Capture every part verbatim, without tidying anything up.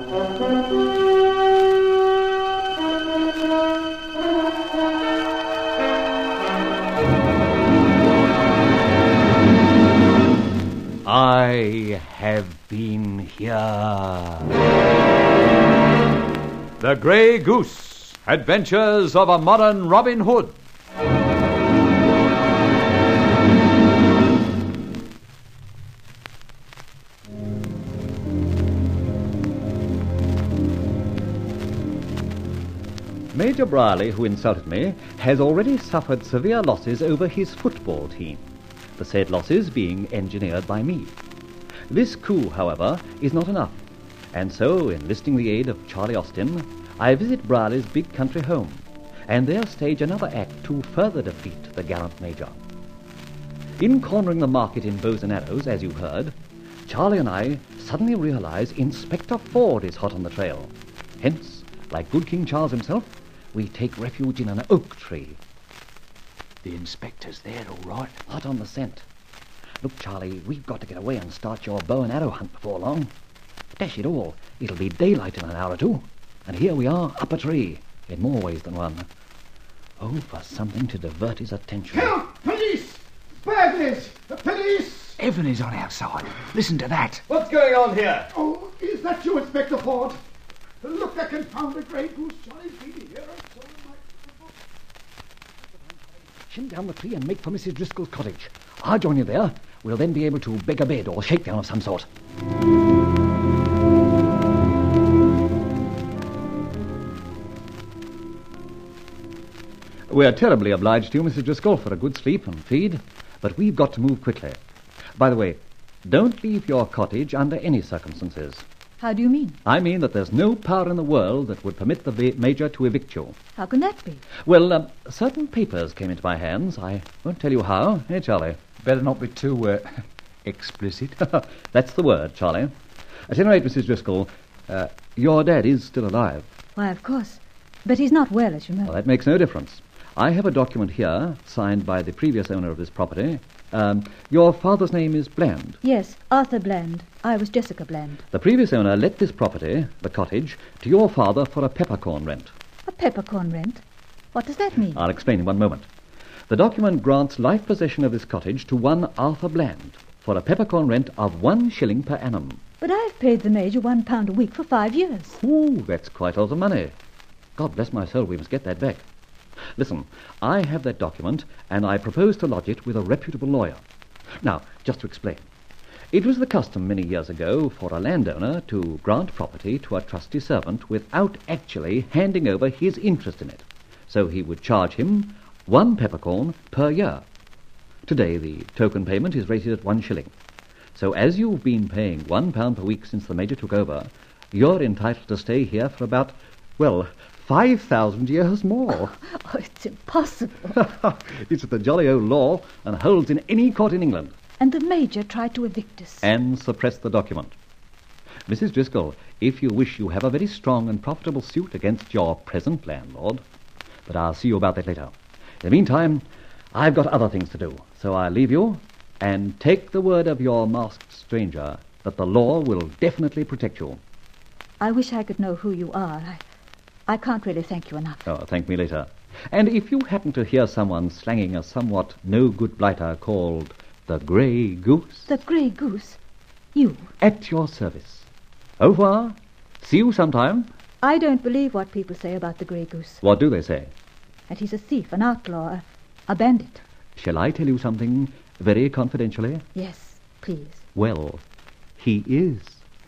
I have been here. The Grey Goose, Adventures of a Modern Robin Hood. Major Brierly, who insulted me, has already suffered severe losses over his football team, the said losses being engineered by me. This coup, however, is not enough, and so, enlisting the aid of Charlie Austin, I visit Brierly's big country home, and there stage another act to further defeat the gallant Major. In cornering the market in Bows and Arrows, as you heard, Charlie and I suddenly realize Inspector Ford is hot on the trail. Hence, like good King Charles himself, we take refuge in an oak tree. The inspector's there, all right. Hot on the scent. Look, Charlie, we've got to get away and start your bow and arrow hunt before long. Dash it all, it'll be daylight in an hour or two. And here we are, up a tree, in more ways than one. Oh, for something to divert his attention. Help! Police! Burglars! Police! Evan is on outside. Listen to that. What's going on here? Oh, is that you, Inspector Ford? Look, that confounded Grey Goose. Charlie's been here. I saw him like... Shin down the tree and make for Missus Driscoll's cottage. I'll join you there. We'll then be able to beg a bed or shakedown of some sort. We're terribly obliged to you, Missus Driscoll, for a good sleep and feed, but we've got to move quickly. By the way, don't leave your cottage under any circumstances. How do you mean? I mean that there's no power in the world that would permit the va- Major to evict you. How can that be? Well, um, certain papers came into my hands. I won't tell you how. Eh, Charlie? Better not be too, uh, explicit. That's the word, Charlie. At any rate, Missus Driscoll, uh, your dad is still alive. Why, of course. But he's not well, as you know. Well, that makes no difference. I have a document here, signed by the previous owner of this property. Um, your father's name is Bland. Yes, Arthur Bland. I was Jessica Bland. The previous owner let this property, the cottage, to your father for a peppercorn rent. A peppercorn rent? What does that mean? I'll explain in one moment. The document grants life possession of this cottage to one Arthur Bland for a peppercorn rent of one shilling per annum. But I've paid the Major one pound a week for five years. Ooh, that's quite a lot of money. God bless my soul, we must get that back. Listen, I have that document, and I propose to lodge it with a reputable lawyer. Now, just to explain. It was the custom many years ago for a landowner to grant property to a trusty servant without actually handing over his interest in it. So he would charge him one peppercorn per year. Today, the token payment is rated at one shilling. So as you've been paying one pound per week since the Major took over, you're entitled to stay here for about, well, five thousand years more. Oh, it's impossible. It's the jolly old law and holds in any court in England. And the Major tried to evict us. And suppress the document. Missus Driscoll, if you wish, you have a very strong and profitable suit against your present landlord. But I'll see you about that later. In the meantime, I've got other things to do, so I'll leave you and take the word of your masked stranger that the law will definitely protect you. I wish I could know who you are. I... I can't really thank you enough. Oh, thank me later. And if you happen to hear someone slanging a somewhat no-good blighter called the Grey Goose... The Grey Goose? You? At your service. Au revoir. See you sometime. I don't believe what people say about the Grey Goose. What do they say? That he's a thief, an outlaw, a, a bandit. Shall I tell you something very confidentially? Yes, please. Well, he is.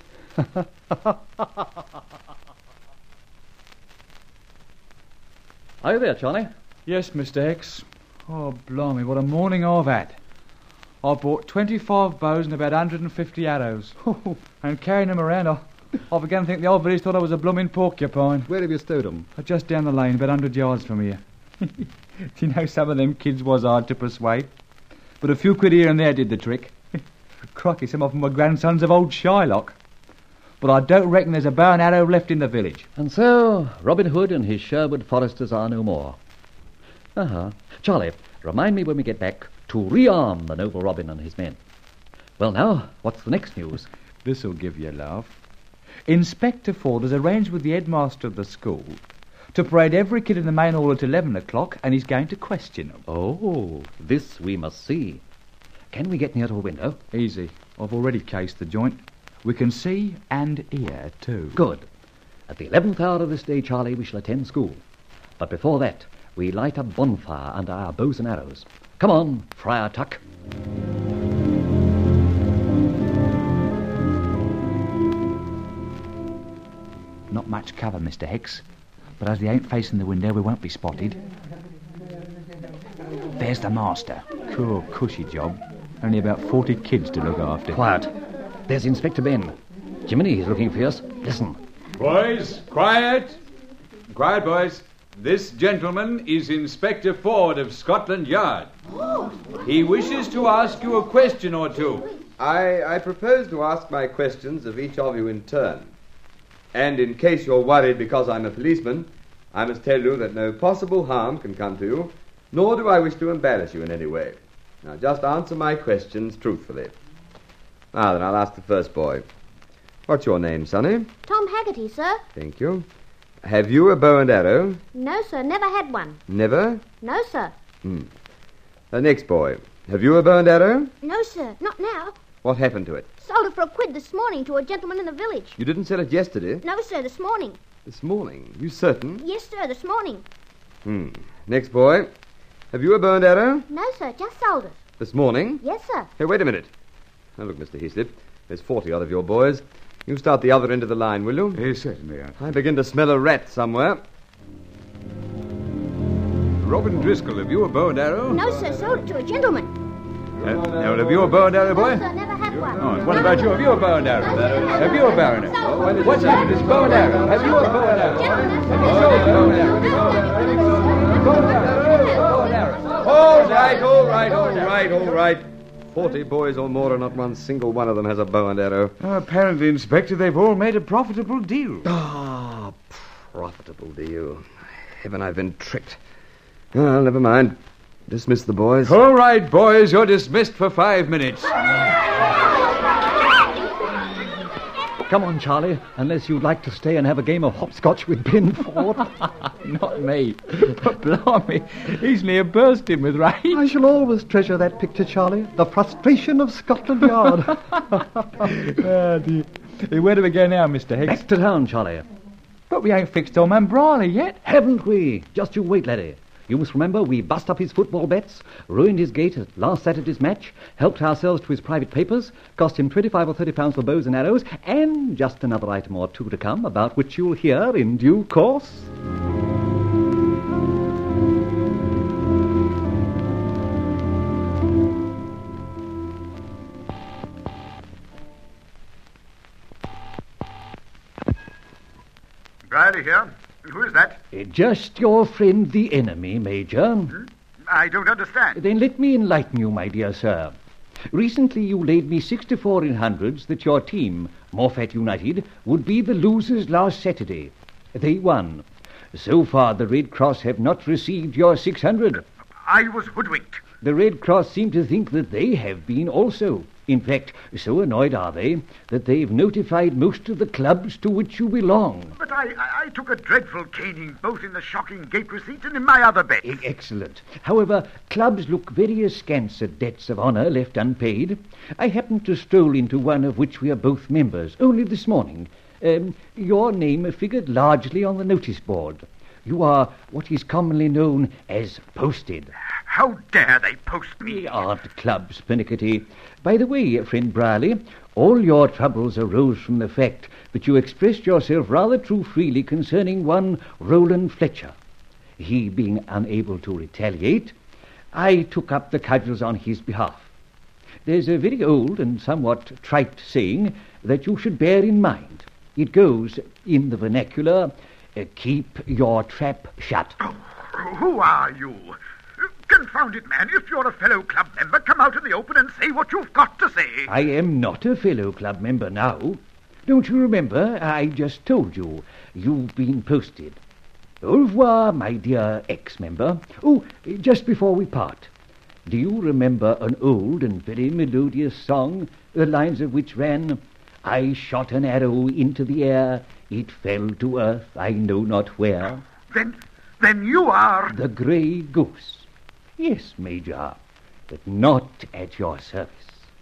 Are you there, Charlie? Yes, Mister X. Oh, blimey, what a morning I've had. I bought twenty-five bows and about one hundred fifty arrows. And carrying them around, I, I began to think the old village thought I was a blooming porcupine. Where have you stowed them? Just down the lane, about one hundred yards from here. Do you know, some of them kids was hard to persuade. But a few quid here and there did the trick. Crikey, some of them were grandsons of old Shylock. But I don't reckon there's a bow and arrow left in the village. And so, Robin Hood and his Sherwood foresters are no more. Uh-huh. Charlie, remind me when we get back to rearm the noble Robin and his men. Well, now, what's the next news? This'll give you a laugh. Inspector Ford has arranged with the headmaster of the school to parade every kid in the main hall at eleven o'clock, and he's going to question them. Oh, this we must see. Can we get near to a window? Easy. I've already cased the joint. We can see and hear, too. Good. At the eleventh hour of this day, Charlie, we shall attend school. But before that, we light a bonfire under our bows and arrows. Come on, Friar Tuck. Not much cover, Mister Hicks. But as they ain't facing the window, we won't be spotted. There's the master. Cool, cushy job. Only about forty kids to look after. Quiet. There's Inspector Ben. Jiminy, he's looking fierce. Listen. Boys, quiet. Quiet, boys. This gentleman is Inspector Ford of Scotland Yard. He wishes to ask you a question or two. I, I propose to ask my questions of each of you in turn. And in case you're worried because I'm a policeman, I must tell you that no possible harm can come to you, nor do I wish to embarrass you in any way. Now, just answer my questions truthfully. Now then, I'll ask the first boy. What's your name, Sonny? Tom Haggerty, sir. Thank you. Have you a bow and arrow? No, sir, never had one. Never? No, sir. Hmm. The next boy. Have you a bow and arrow? No, sir, not now. What happened to it? Sold it for a quid this morning to a gentleman in the village. You didn't sell it yesterday? No, sir, this morning. This morning? You certain? Yes, sir, this morning. Hmm. Next boy. Have you a bow and arrow? No, sir, just sold it. This morning? Yes, sir. Hey, wait a minute. Now, look, Mister Heaslip, there's forty odd of your boys. You start the other end of the line, will you? Yes, certainly. I begin to smell a rat somewhere. Robin Driscoll, have you a bow and arrow? No, sir, sold it to a gentleman. Uh, now, have you a bow and arrow, boy? No, sir, never had one. Oh, and what about you? Have you a bow and arrow? No, sir, Have you a bow and Sold arrow? it. What's happened? It's bow and arrow. Have you a bow and arrow? Have you sold a bow and arrow? Bow and arrow. Bow and arrow. All right, all right, all right, all right. Forty boys or more, and not one single one of them has a bow and arrow. Oh, apparently, Inspector, they've all made a profitable deal. Ah, profitable deal. Heaven, I've been tricked. Well, never mind. Dismiss the boys. All right, boys, you're dismissed for five minutes. Come on, Charlie, unless you'd like to stay and have a game of hopscotch with Ben Ford. Not me. But blimey, he's near bursting with rage. I shall always treasure that picture, Charlie. The frustration of Scotland Yard. Ah, dear. Hey, where do we go now, Mister Hicks? Back to town, Charlie. But we ain't fixed on man Briley yet. Haven't we? Just you wait, laddie. You must remember we bust up his football bets, ruined his gait at last Saturday's match, helped ourselves to his private papers, cost him twenty-five or thirty pounds for bows and arrows, and just another item or two to come, about which you'll hear in due course. Briley here. Who is that? Uh, Just your friend the enemy, Major. Hmm? I don't understand. Then let me enlighten you, my dear sir. Recently you laid me sixty-four in hundreds that your team, Morfett United, would be the losers last Saturday. They won. So far the Red Cross have not received your six hundred. I was hoodwinked. The Red Cross seem to think that they have been also. In fact, so annoyed are they that they've notified most of the clubs to which you belong. But I, I, I took a dreadful caning both in the shocking gate receipt and in my other bet. E- Excellent. However, clubs look very askance at debts of honour left unpaid. I happened to stroll into one of which we are both members, only this morning. Um, your name figured largely on the notice board. You are what is commonly known as posted. How dare they post me? We aren't clubs, Pernickety. By the way, friend Briley, all your troubles arose from the fact that you expressed yourself rather too freely concerning one Roland Fletcher. He being unable to retaliate, I took up the cudgels on his behalf. There's a very old and somewhat trite saying that you should bear in mind. It goes, in the vernacular, uh, keep your trap shut. Oh, who are you? Confound it, man. If you're a fellow club member, come out in the open and say what you've got to say. I am not a fellow club member now. Don't you remember? I just told you. You've been posted. Au revoir, my dear ex-member. Oh, just before we part, do you remember an old and very melodious song, the lines of which ran, I shot an arrow into the air. It fell to earth, I know not where. Then, then you are... The grey goose. Yes, Major, but not at your service.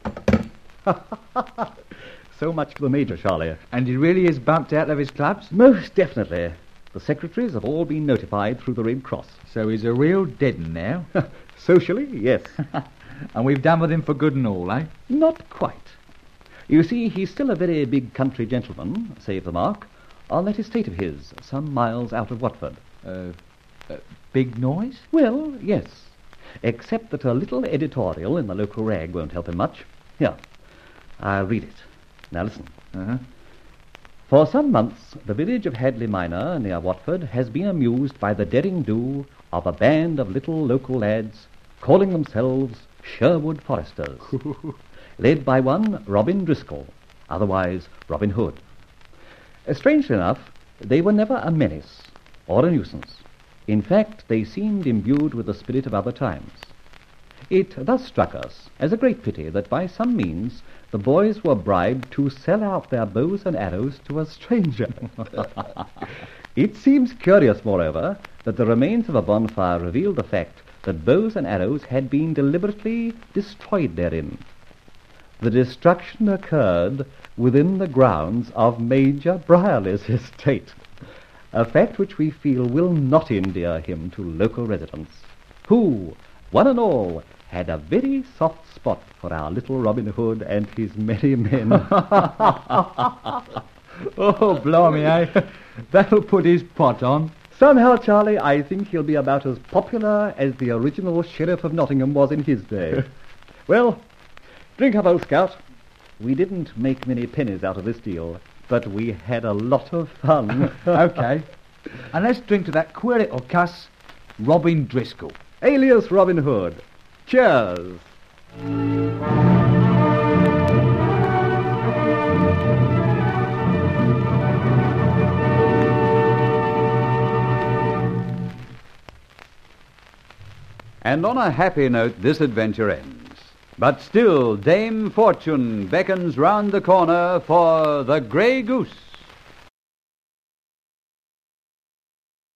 So much for the Major, Charlie. And he really is bumped out of his clubs? Most definitely. The secretaries have all been notified through the Red Cross. So he's a real dead-un now. Socially, yes. And we've done with him for good and all, eh? Not quite. You see, he's still a very big country gentleman, save the mark, on that estate of his, some miles out of Watford. Uh, uh, big noise? Well, yes. Except that a little editorial in the local rag won't help him much. Here, I'll read it. Now listen. Uh-huh. For some months, the village of Hadley Minor, near Watford, has been amused by the daring do of a band of little local lads calling themselves Sherwood Foresters, led by one Robin Driscoll, otherwise Robin Hood. Uh, strangely enough, they were never a menace or a nuisance. In fact, they seemed imbued with the spirit of other times. It thus struck us as a great pity that by some means the boys were bribed to sell out their bows and arrows to a stranger. It seems curious, moreover, that the remains of a bonfire revealed the fact that bows and arrows had been deliberately destroyed therein. The destruction occurred within the grounds of Major Brierly's estate, a fact which we feel will not endear him to local residents, who, one and all, had a very soft spot for our little Robin Hood and his merry men. Oh, blimey, eh? That'll put his pot on. Somehow, Charlie, I think he'll be about as popular as the original Sheriff of Nottingham was in his day. Well, drink up, old scout. We didn't make many pennies out of this deal, but we had a lot of fun. Okay. And let's drink to that queer little cuss, Robin Driscoll. Alias Robin Hood. Cheers. And on a happy note, this adventure ends. But still, Dame Fortune beckons round the corner for the Grey Goose.